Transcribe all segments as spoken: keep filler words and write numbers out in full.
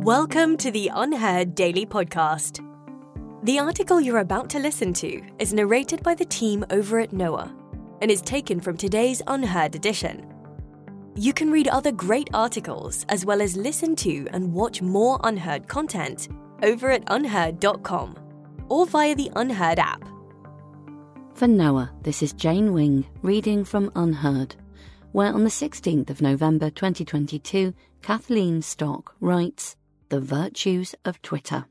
Welcome to the Unheard Daily Podcast. The article you're about to listen to is narrated by the team over at Noah and is taken from today's Unheard edition. You can read other great articles as well as listen to and watch more Unheard content over at unheard dot com or via the Unheard app. For Noah, this is Jane Wing reading from Unheard, where on the sixteenth of November twenty twenty-two, Kathleen Stock writes, The Virtues of Twitter.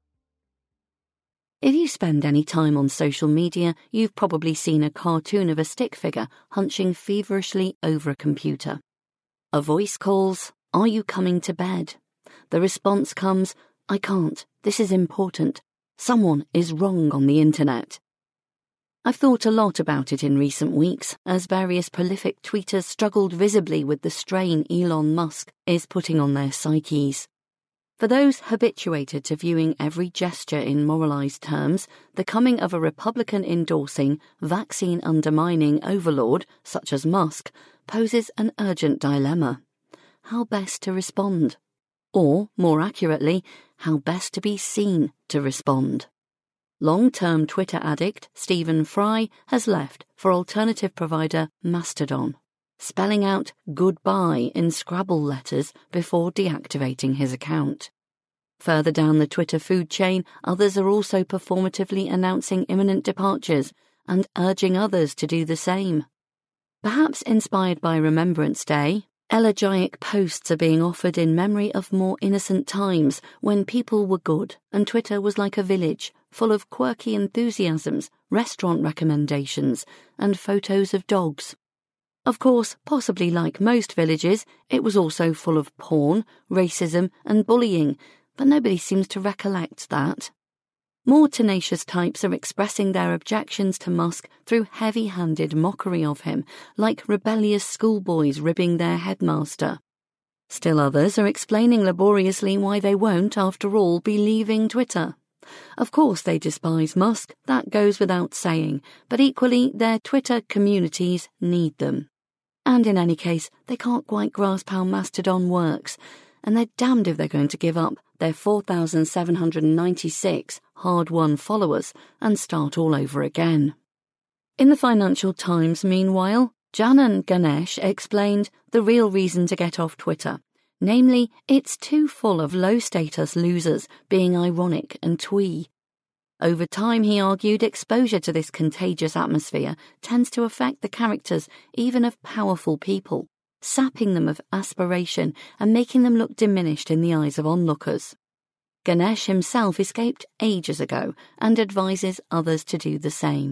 If you spend any time on social media, you've probably seen a cartoon of a stick figure hunching feverishly over a computer. A voice calls, Are you coming to bed? The response comes, I can't, this is important. Someone is wrong on the internet. I've thought a lot about it in recent weeks, as various prolific tweeters struggled visibly with the strain Elon Musk is putting on their psyches. For those habituated to viewing every gesture in moralized terms, the coming of a Republican-endorsing, vaccine-undermining overlord, such as Musk, poses an urgent dilemma. How best to respond? Or, more accurately, how best to be seen to respond? Long-term Twitter addict Stephen Fry has left for alternative provider Mastodon, spelling out goodbye in Scrabble letters before deactivating his account. Further down the Twitter food chain, others are also performatively announcing imminent departures and urging others to do the same. Perhaps inspired by Remembrance Day, elegiac posts are being offered in memory of more innocent times when people were good and Twitter was like a village, full of quirky enthusiasms, restaurant recommendations, and photos of dogs. Of course, possibly like most villages, it was also full of porn, racism, and bullying, but nobody seems to recollect that. More tenacious types are expressing their objections to Musk through heavy-handed mockery of him, like rebellious schoolboys ribbing their headmaster. Still others are explaining laboriously why they won't, after all, be leaving Twitter. Of course they despise Musk, that goes without saying, but equally their Twitter communities need them. And in any case, they can't quite grasp how Mastodon works, and they're damned if they're going to give up their four thousand seven hundred ninety-six hard-won followers and start all over again. In the Financial Times, meanwhile, Janan Ganesh explained the real reason to get off Twitter. Namely, it's too full of low-status losers being ironic and twee. Over time, he argued, exposure to this contagious atmosphere tends to affect the characters even of powerful people, sapping them of aspiration and making them look diminished in the eyes of onlookers. Ganesh himself escaped ages ago and advises others to do the same.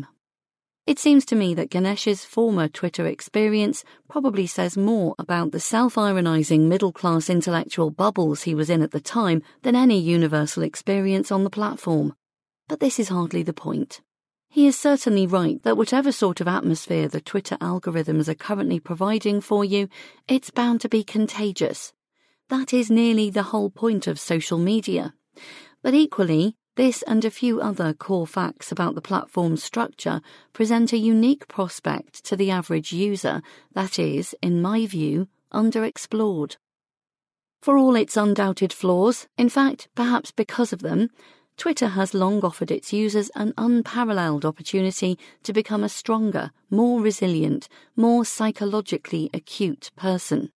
It seems to me that Ganesh's former Twitter experience probably says more about the self-ironizing middle-class intellectual bubbles he was in at the time than any universal experience on the platform. But this is hardly the point. He is certainly right that whatever sort of atmosphere the Twitter algorithms are currently providing for you, it's bound to be contagious. That is nearly the whole point of social media. But equally, this and a few other core facts about the platform's structure present a unique prospect to the average user that is, in my view, underexplored. For all its undoubted flaws, in fact, perhaps because of them, Twitter has long offered its users an unparalleled opportunity to become a stronger, more resilient, more psychologically acute person.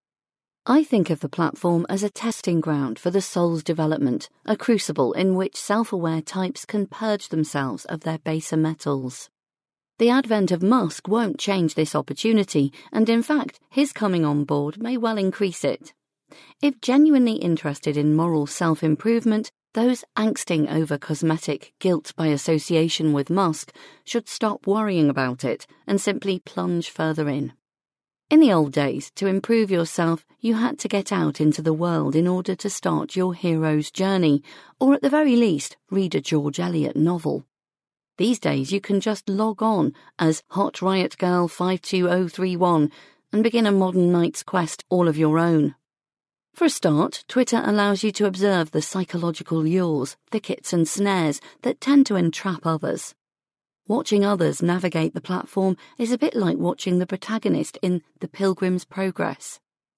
I think of the platform as a testing ground for the soul's development, a crucible in which self-aware types can purge themselves of their baser metals. The advent of Musk won't change this opportunity, and in fact, his coming on board may well increase it. If genuinely interested in moral self-improvement, those angsting over cosmetic guilt by association with Musk should stop worrying about it and simply plunge further in. In the old days, to improve yourself, you had to get out into the world in order to start your hero's journey, or at the very least, read a George Eliot novel. These days, you can just log on as Hot Riot Girl five two zero three one and begin a modern knight's quest all of your own. For a start, Twitter allows you to observe the psychological lures, thickets and snares that tend to entrap others. Watching others navigate the platform is a bit like watching the protagonist in The Pilgrim's Progress.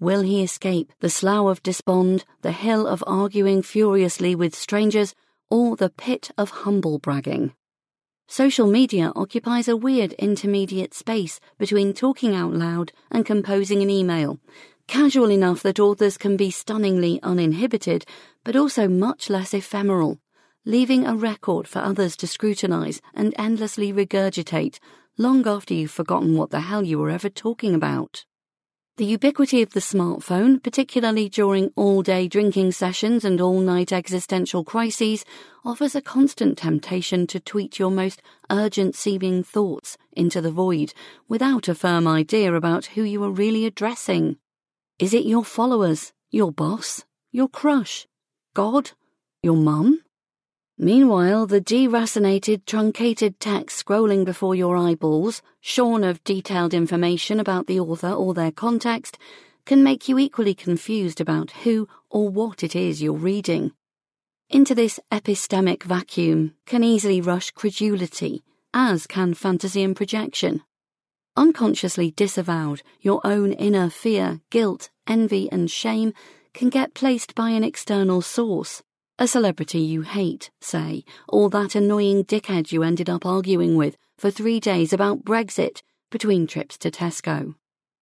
Will he escape the slough of despond, the hill of arguing furiously with strangers, or the pit of humble bragging? Social media occupies a weird intermediate space between talking out loud and composing an email, casual enough that authors can be stunningly uninhibited, but also much less ephemeral, leaving a record for others to scrutinise and endlessly regurgitate long after you've forgotten what the hell you were ever talking about. The ubiquity of the smartphone, particularly during all-day drinking sessions and all-night existential crises, offers a constant temptation to tweet your most urgent-seeming thoughts into the void without a firm idea about who you are really addressing. Is it your followers, your boss, your crush, God, your mum? Meanwhile, the deracinated, truncated text scrolling before your eyeballs, shorn of detailed information about the author or their context, can make you equally confused about who or what it is you're reading. Into this epistemic vacuum can easily rush credulity, as can fantasy and projection. Unconsciously disavowed, your own inner fear, guilt, envy and shame can get placed by an external source. A celebrity you hate, say, or that annoying dickhead you ended up arguing with for three days about Brexit between trips to Tesco.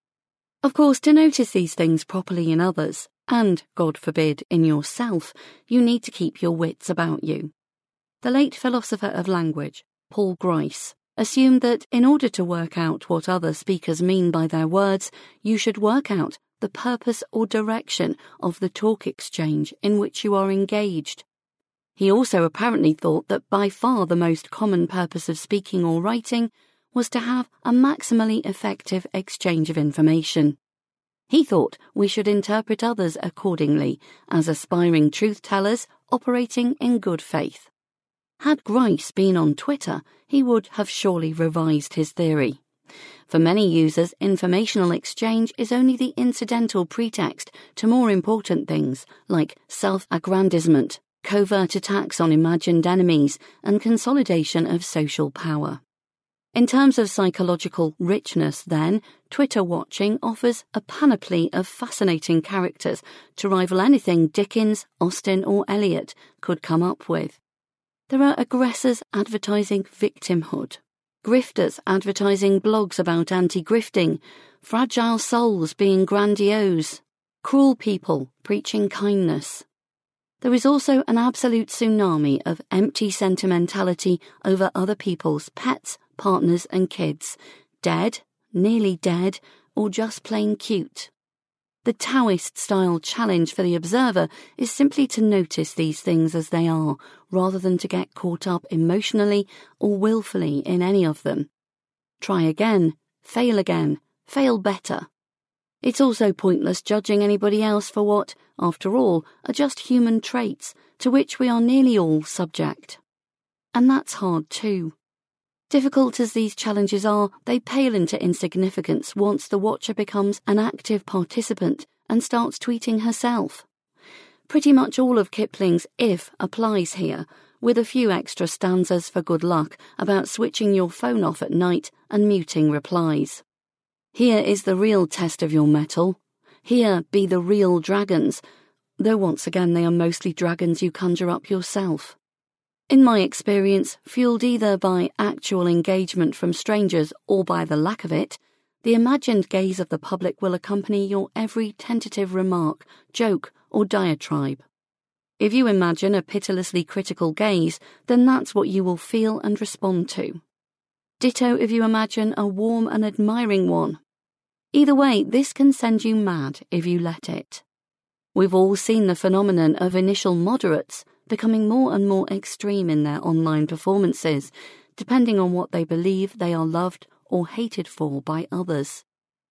Of course, to notice these things properly in others, and, God forbid, in yourself, you need to keep your wits about you. The late philosopher of language, Paul Grice, assumed that in order to work out what other speakers mean by their words, you should work out the purpose or direction of the talk exchange in which you are engaged. He also apparently thought that by far the most common purpose of speaking or writing was to have a maximally effective exchange of information. He thought we should interpret others accordingly, as aspiring truth-tellers operating in good faith. Had Grice been on Twitter, he would have surely revised his theory. For many users, informational exchange is only the incidental pretext to more important things like self-aggrandizement, covert attacks on imagined enemies, and consolidation of social power. In terms of psychological richness, then, Twitter watching offers a panoply of fascinating characters to rival anything Dickens, Austen, or Eliot could come up with. There are aggressors advertising victimhood, grifters advertising blogs about anti-grifting, fragile souls being grandiose, cruel people preaching kindness. There is also an absolute tsunami of empty sentimentality over other people's pets, partners and kids, dead, nearly dead, or just plain cute. The Taoist-style challenge for the observer is simply to notice these things as they are, rather than to get caught up emotionally or willfully in any of them. Try again, fail again, fail better. It's also pointless judging anybody else for what, after all, are just human traits to which we are nearly all subject. And that's hard too. Difficult as these challenges are, they pale into insignificance once the watcher becomes an active participant and starts tweeting herself. Pretty much all of Kipling's If applies here, with a few extra stanzas for good luck about switching your phone off at night and muting replies. Here is the real test of your mettle. Here be the real dragons, though once again they are mostly dragons you conjure up yourself. In my experience, fueled either by actual engagement from strangers or by the lack of it, the imagined gaze of the public will accompany your every tentative remark, joke, or diatribe. If you imagine a pitilessly critical gaze, then that's what you will feel and respond to. Ditto if you imagine a warm and admiring one. Either way, this can send you mad if you let it. We've all seen the phenomenon of initial moderates becoming more and more extreme in their online performances, depending on what they believe they are loved or hated for by others.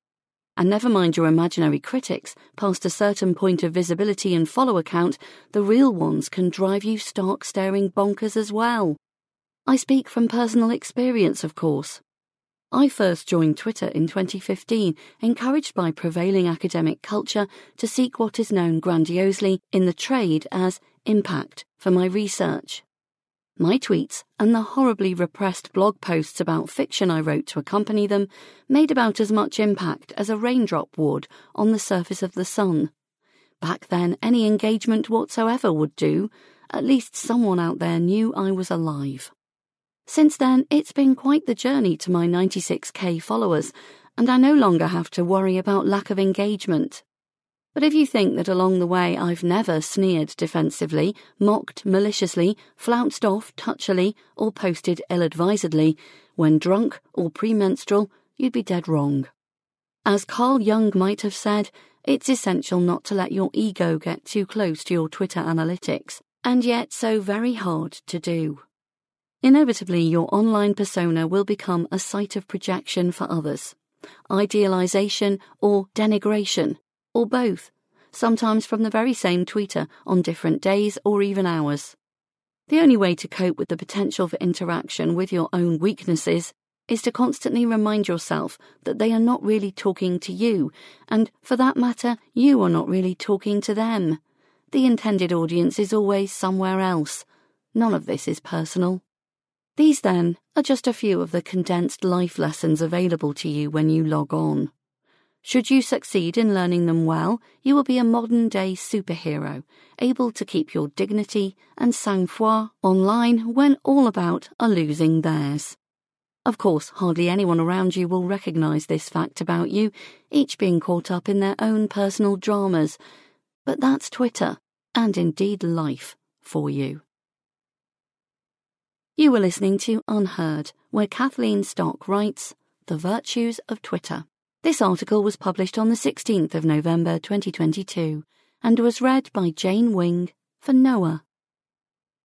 And never mind your imaginary critics, past a certain point of visibility and follower count, the real ones can drive you stark staring bonkers as well. I speak from personal experience, of course. I first joined Twitter in twenty fifteen, encouraged by prevailing academic culture to seek what is known grandiosely in the trade as impact for my research. My tweets and the horribly repressed blog posts about fiction I wrote to accompany them made about as much impact as a raindrop would on the surface of the sun. Back then, any engagement whatsoever would do. At least someone out there knew I was alive. Since then, it's been quite the journey to my ninety-six K followers, and I no longer have to worry about lack of engagement. But if you think that along the way I've never sneered defensively, mocked maliciously, flounced off touchily, or posted ill-advisedly, when drunk or premenstrual, you'd be dead wrong. As Carl Jung might have said, it's essential not to let your ego get too close to your Twitter analytics, and yet so very hard to do. Inevitably, your online persona will become a site of projection for others, idealization or denigration, or both, sometimes from the very same tweeter on different days or even hours. The only way to cope with the potential for interaction with your own weaknesses is to constantly remind yourself that they are not really talking to you, and, for that matter, you are not really talking to them. The intended audience is always somewhere else. None of this is personal. These, then, are just a few of the condensed life lessons available to you when you log on. Should you succeed in learning them well, you will be a modern-day superhero, able to keep your dignity and sang-froid online when all about are losing theirs. Of course, hardly anyone around you will recognise this fact about you, each being caught up in their own personal dramas. But that's Twitter, and indeed life, for you. You were listening to Unheard, where Kathleen Stock writes, The Virtues of Twitter. This article was published on the sixteenth of November twenty twenty-two and was read by Jane Wing for Noah.